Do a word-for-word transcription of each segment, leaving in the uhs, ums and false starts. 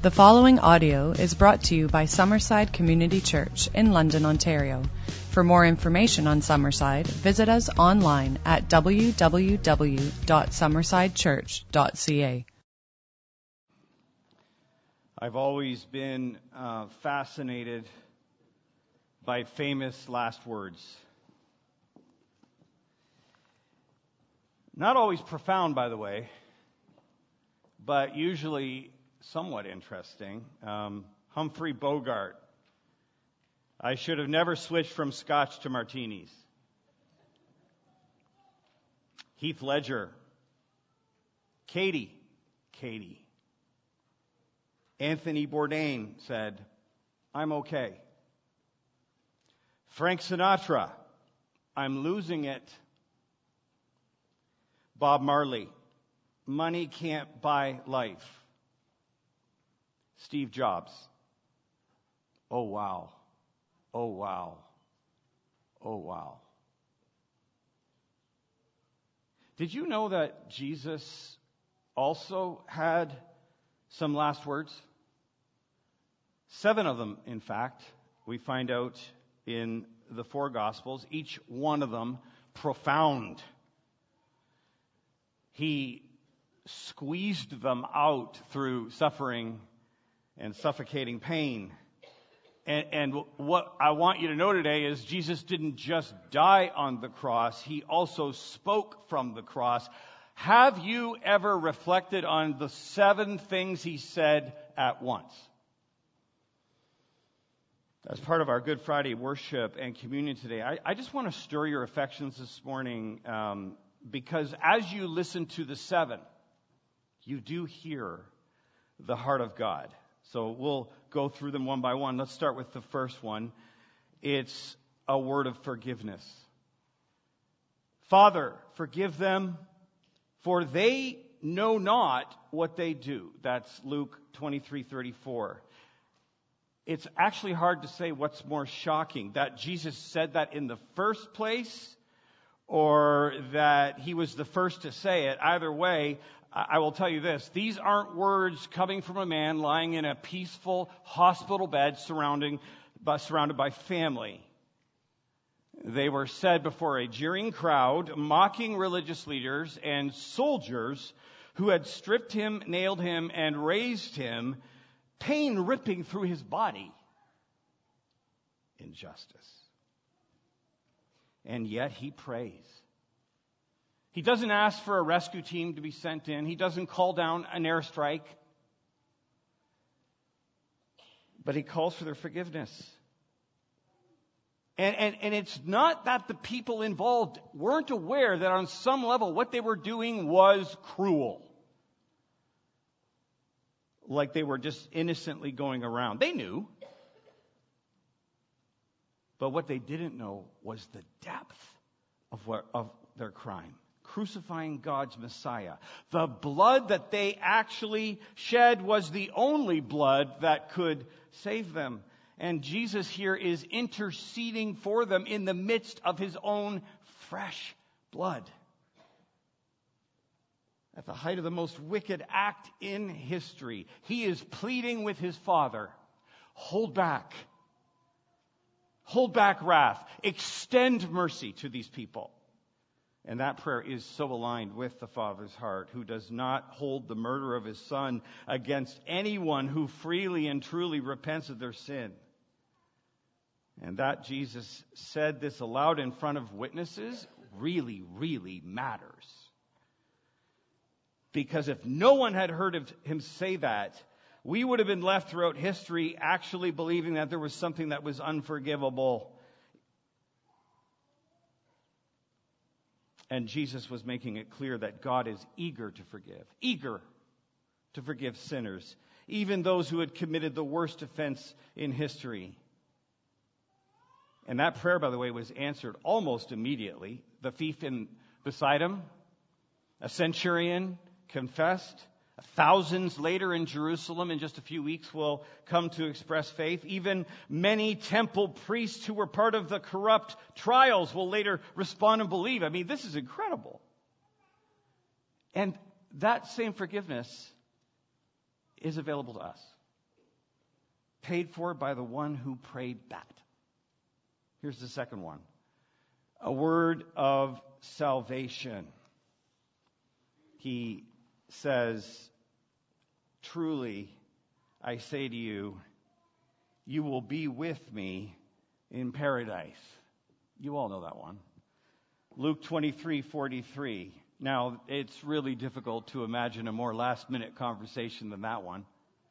The following audio is brought to you by Summerside Community Church in London, Ontario. For more information on Summerside, visit us online at w w w dot summerside church dot c a. I've always been uh, fascinated by famous last words. Not always profound, by the way, but usually somewhat interesting. Um, Humphrey Bogart. I should have never switched from scotch to martinis. Heath Ledger. Katie. Katie. Anthony Bourdain said, "I'm okay." Frank Sinatra. "I'm losing it." Bob Marley. "Money can't buy life." Steve Jobs. "Oh, wow. Oh, wow. Oh, wow." Did you know that Jesus also had some last words? Seven of them, in fact, we find out in the four Gospels, each one of them profound. He squeezed them out through suffering and suffocating pain. And, and what I want you to know today is Jesus didn't just die on the cross, he also spoke from the cross. Have you ever reflected on the seven things he said at once? As part of our Good Friday worship and communion today, I, I just want to stir your affections this morning, um, because as you listen to the seven, you do hear the heart of God. So we'll go through them one by one. Let's start with the first one. It's a word of forgiveness. "Father, forgive them, for they know not what they do." That's Luke twenty-three thirty-four. It's actually hard to say what's more shocking, that Jesus said that in the first place, or that he was the first to say it. Either way, I will tell you this: these aren't words coming from a man lying in a peaceful hospital bed surrounding, surrounded by family. They were said before a jeering crowd, mocking religious leaders and soldiers who had stripped him, nailed him, and raised him, pain ripping through his body. Injustice. And yet he prays. He doesn't ask for a rescue team to be sent in. He doesn't call down an airstrike. But he calls for their forgiveness. And, and, and it's not that the people involved weren't aware that on some level what they were doing was cruel. Like they were just innocently going around. They knew. But what they didn't know was the depth of, what, of their crime. Crucifying God's Messiah. The blood that they actually shed was the only blood that could save them. And Jesus here is interceding for them in the midst of his own fresh blood. At the height of the most wicked act in history, he is pleading with his Father, hold back. Hold back wrath. Extend mercy to these people. And that prayer is so aligned with the Father's heart, who does not hold the murder of his Son against anyone who freely and truly repents of their sin. And that Jesus said this aloud in front of witnesses really, really matters. Because if no one had heard of him say that, we would have been left throughout history actually believing that there was something that was unforgivable. And Jesus was making it clear that God is eager to forgive, eager to forgive sinners, even those who had committed the worst offense in history. And that prayer, by the way, was answered almost immediately. The thief in beside him, a centurion, confessed. Thousands later in Jerusalem, in just a few weeks, will come to express faith. Even many temple priests who were part of the corrupt trials will later respond and believe. I mean, this is incredible. And that same forgiveness is available to us. paid for by the one who prayed that. Here's the second one. A word of salvation. He says, truly, I say to you, you will be with me in paradise. You all know that one. Luke twenty-three forty-three. Now, it's really difficult to imagine a more last-minute conversation than that one.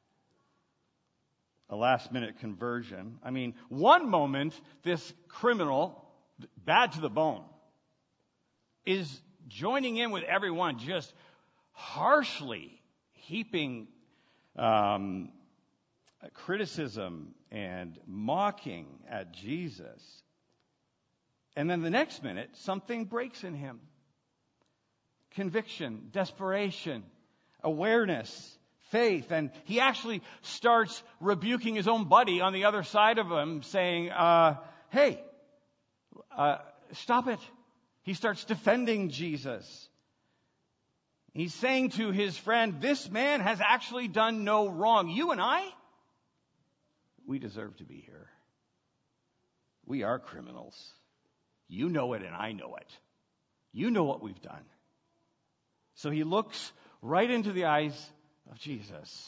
A last-minute conversion. I mean, one moment, this criminal, bad to the bone, is joining in with everyone, just harshly heaping um, criticism and mocking at Jesus. And then the next minute, something breaks in him. Conviction, desperation, awareness, faith. And he actually starts rebuking his own buddy on the other side of him, saying, uh, hey, uh, stop it. He starts defending Jesus. He's saying to his friend, this man has actually done no wrong. You and I, we deserve to be here. We are criminals. You know it and I know it. You know what we've done. So he looks right into the eyes of Jesus.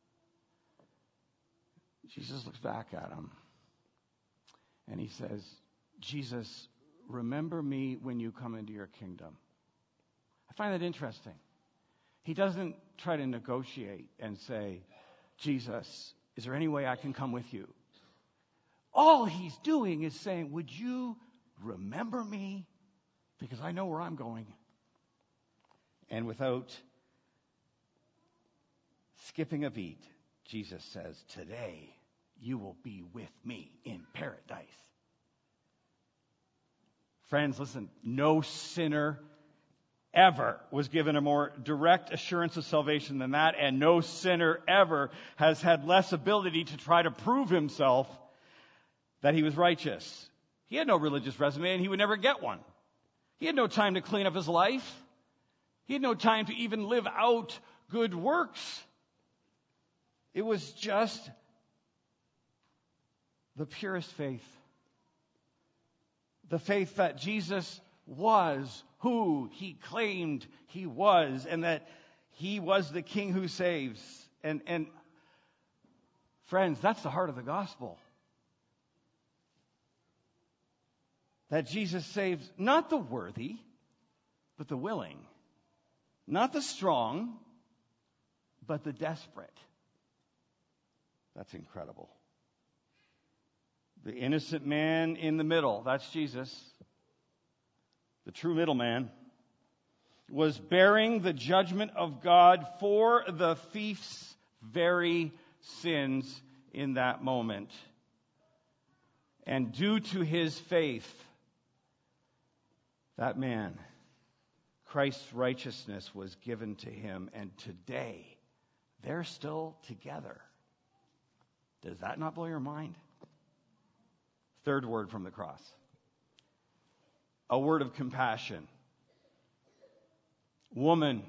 Jesus looks back at him and he says, Jesus, remember me when you come into your kingdom. I find that interesting. He doesn't try to negotiate and say, Jesus, is there any way I can come with you? All he's doing is saying, would you remember me? Because I know where I'm going. And without skipping a beat, Jesus says, today you will be with me in paradise. Friends, listen, no sinner ever was given a more direct assurance of salvation than that, and no sinner ever has had less ability to try to prove himself that he was righteous. He had no religious resume, and he would never get one. He had no time to clean up his life. He had no time to even live out good works. It was just the purest faith. The faith that Jesus was who he claimed he was, and that he was the King who saves. And, and friends, that's the heart of the gospel. That Jesus saves not the worthy, but the willing. Not the strong, but the desperate. That's incredible. The innocent man in the middle, that's Jesus, the true middleman, was bearing the judgment of God for the thief's very sins in that moment. And due to his faith, that man, Christ's righteousness was given to him, and today they're still together. Does that not blow your mind? Third word from the cross. A word of compassion. Woman,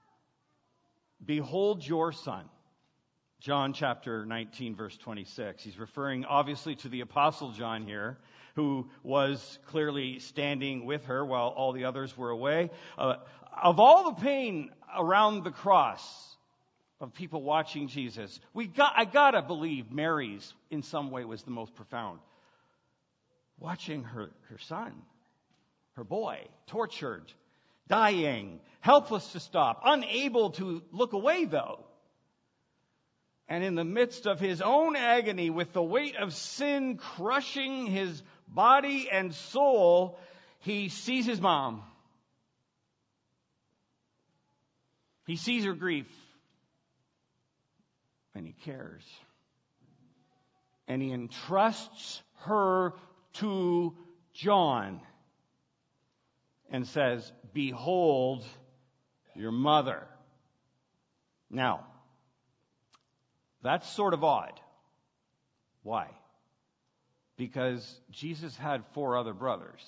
behold your son. John chapter nineteen, verse twenty-six. He's referring obviously to the Apostle John here, who was clearly standing with her while all the others were away. Uh, of all the pain around the cross of people watching Jesus, we got, I gotta believe Mary's in some way was the most profound. Watching her, her son, her boy, tortured, dying, helpless to stop, unable to look away though. And in the midst of his own agony, with the weight of sin crushing his body and soul, he sees his mom. He sees her grief. And he cares. And he entrusts her to John and says, behold your mother. Now, that's sort of odd. Why? Because Jesus had four other brothers.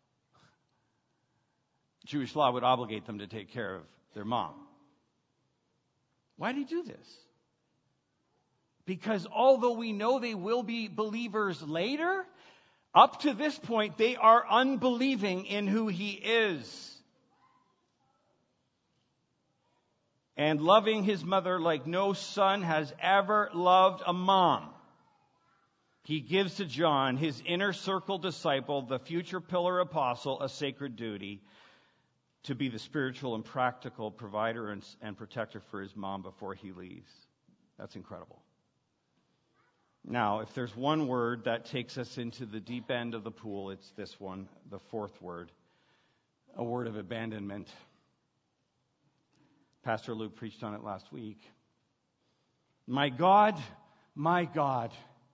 Jewish law would obligate them to take care of their mom. Why did he do this? Because although we know they will be believers later, up to this point, they are unbelieving in who he is. And loving his mother like no son has ever loved a mom. He gives to John, his inner circle disciple, the future pillar apostle, a sacred duty to be the spiritual and practical provider and, and protector for his mom before he leaves. That's incredible. Now, if there's one word that takes us into the deep end of the pool, it's this one, the fourth word, a word of abandonment. Pastor Luke preached on it last week. My God, my God,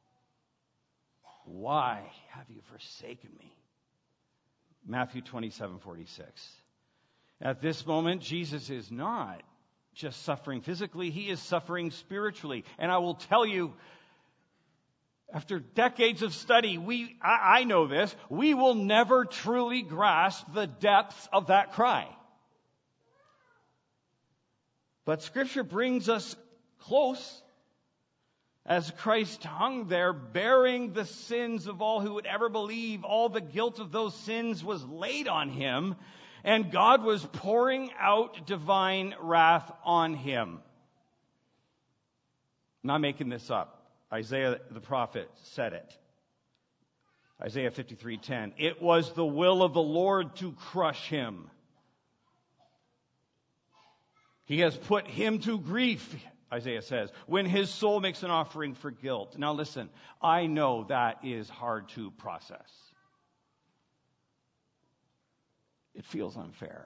why have you forsaken me? Matthew twenty-seven forty-six. At this moment, Jesus is not just suffering physically, he is suffering spiritually. And I will tell you, after decades of study, we I, I know this, we will never truly grasp the depths of that cry. But Scripture brings us close as Christ hung there bearing the sins of all who would ever believe. All the guilt of those sins was laid on him, and God was pouring out divine wrath on him. I'm not making this up. Isaiah the prophet said it. Isaiah fifty-three ten. It was the will of the Lord to crush him. He has put him to grief, Isaiah says, when his soul makes an offering for guilt. Now listen, I know that is hard to process. It feels unfair.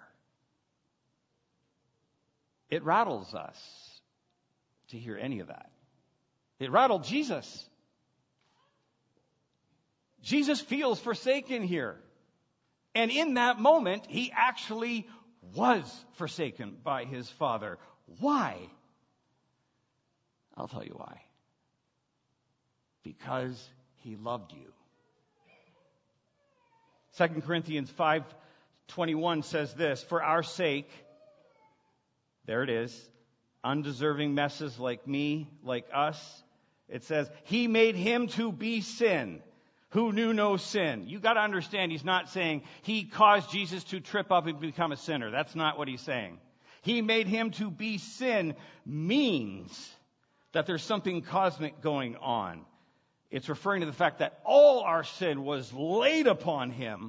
It rattles us to hear any of that. It rattled Jesus. Jesus feels forsaken here. And in that moment, he actually was forsaken by his Father. Why? I'll tell you why. Because he loved you. Second Corinthians five twenty-one says this, for our sake, there it is, undeserving messes like me, like us, it says, he made him to be sin, who knew no sin. You got to understand, he's not saying he caused Jesus to trip up and become a sinner. That's not what he's saying. He made him to be sin means that there's something cosmic going on. It's referring to the fact that all our sin was laid upon him,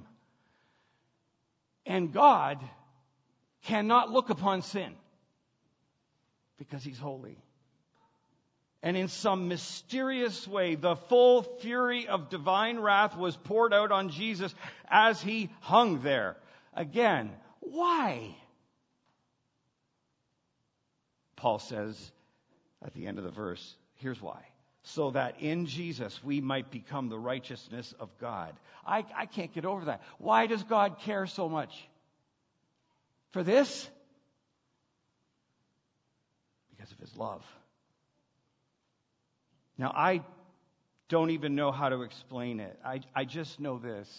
and God cannot look upon sin because he's holy. And in some mysterious way, the full fury of divine wrath was poured out on Jesus as he hung there. Again, why? Paul says at the end of the verse, here's why. So that in Jesus we might become the righteousness of God. I, I can't get over that. Why does God care so much for this? Because of his love. Now, I don't even know how to explain it. I, I just know this.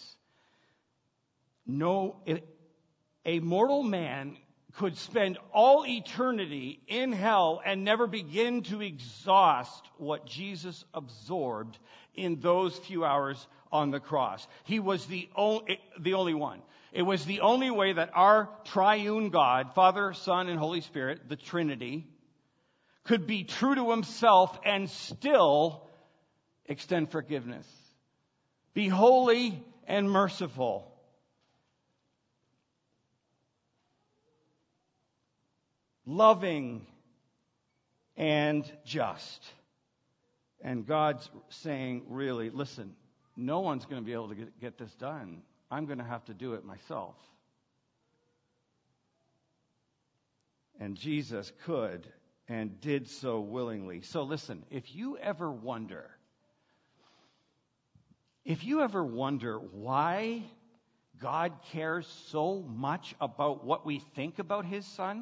No, it, a mortal man could spend all eternity in hell and never begin to exhaust what Jesus absorbed in those few hours on the cross. He was the only, the only one. It was the only way that our triune God, Father, Son, and Holy Spirit, the Trinity, could be true to himself and still extend forgiveness. Be holy and merciful. Loving and just. And God's saying, really, listen, no one's going to be able to get, get this done. I'm going to have to do it myself. And Jesus could and did so willingly. So listen, if you ever wonder, if you ever wonder why God cares so much about what we think about his Son,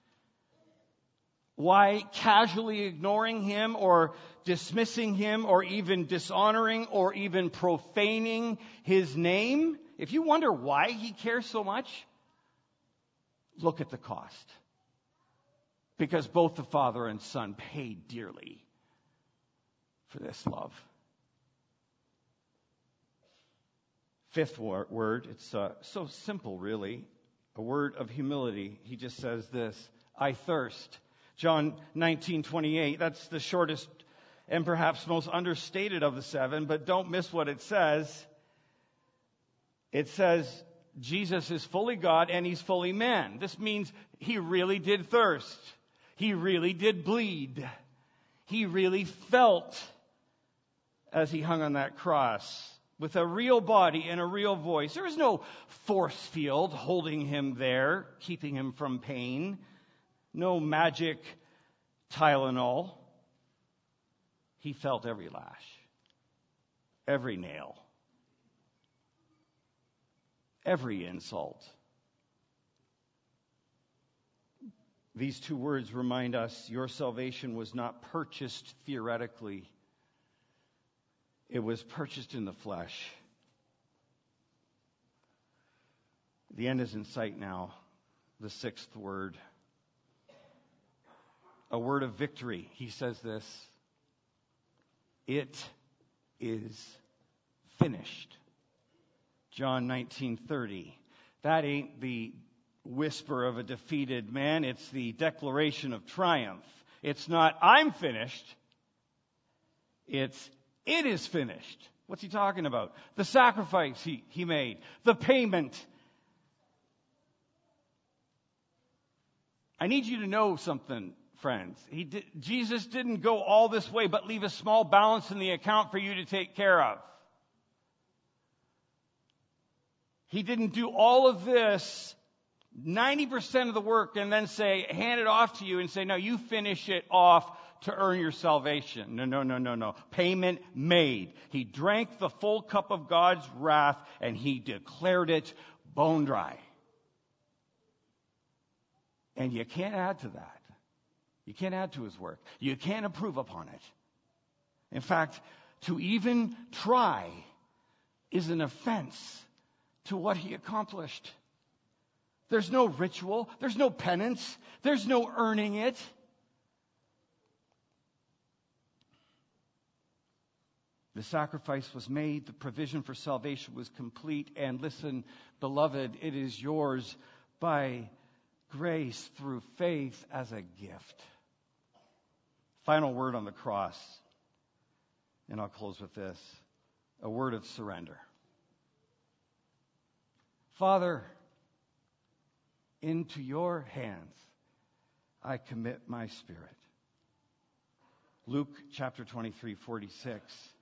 why casually ignoring him or dismissing him or even dishonoring or even profaning his name, if you wonder why he cares so much, look at the cost. Because both the Father and Son paid dearly for this love. Fifth word, it's uh, so simple, really. A word of humility. He just says this, I thirst. John nineteen twenty-eight, that's the shortest and perhaps most understated of the seven, but don't miss what it says. It says Jesus is fully God and he's fully man. This means he really did thirst. He really did bleed. He really felt as he hung on that cross with a real body and a real voice. There was no force field holding him there, keeping him from pain. No magic Tylenol. He felt every lash, every nail, every insult. These two words remind us your salvation was not purchased theoretically. It was purchased in the flesh. The end is in sight now. The sixth word. A word of victory. He says this. It is finished. John nineteen thirty. That ain't the whisper of a defeated man. It's the declaration of triumph. It's not, I'm finished. It's, it is finished. What's he talking about? The sacrifice he, he made. The payment. I need you to know something, friends. He did, Jesus didn't go all this way but leave a small balance in the account for you to take care of. He didn't do all of this, ninety percent of the work, and then say, hand it off to you and say, no, you finish it off to earn your salvation. No, no, no, no, no. Payment made. He drank the full cup of God's wrath and he declared it bone dry. And you can't add to that. You can't add to his work. You can't improve upon it. In fact, to even try is an offense to what he accomplished. There's no ritual. There's no penance. There's no earning it. The sacrifice was made. The provision for salvation was complete. And listen, beloved, it is yours by grace through faith as a gift. Final word on the cross. And I'll close with this. A word of surrender. Father, into your hands I commit my spirit. Luke chapter twenty-three, forty-six.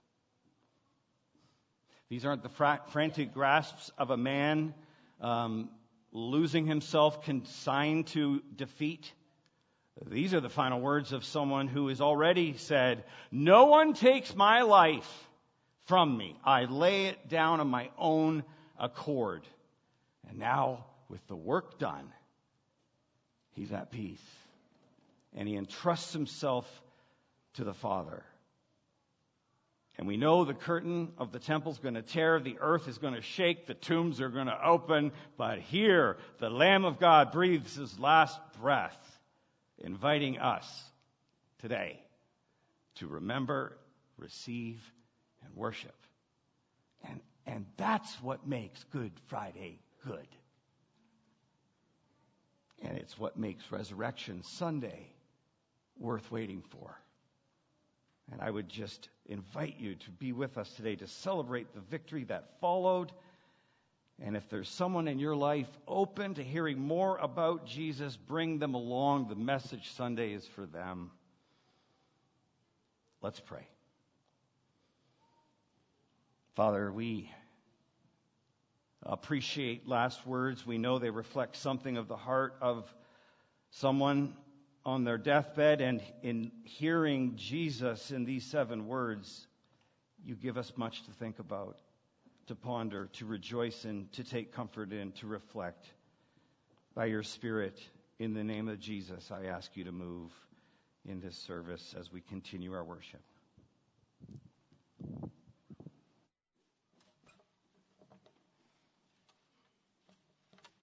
These aren't the fra- frantic grasps of a man um, losing himself, consigned to defeat. These are the final words of someone who has already said, no one takes my life from me. I lay it down on my own accord. And now, with the work done, he's at peace. And he entrusts himself to the Father. And we know the curtain of the temple is going to tear, the earth is going to shake, the tombs are going to open. But here, the Lamb of God breathes his last breath, inviting us today to remember, receive, and worship. And, and that's what makes Good Friday good. And it's what makes Resurrection Sunday worth waiting for. And I would just invite you to be with us today to celebrate the victory that followed. And if there's someone in your life open to hearing more about Jesus, bring them along. The message Sunday is for them. Let's pray. Father, we appreciate last words. We know they reflect something of the heart of someone on their deathbed, and in hearing Jesus in these seven words, you give us much to think about, to ponder, to rejoice in, to take comfort in, to reflect. By your Spirit, in the name of Jesus, I ask you to move in this service as we continue our worship.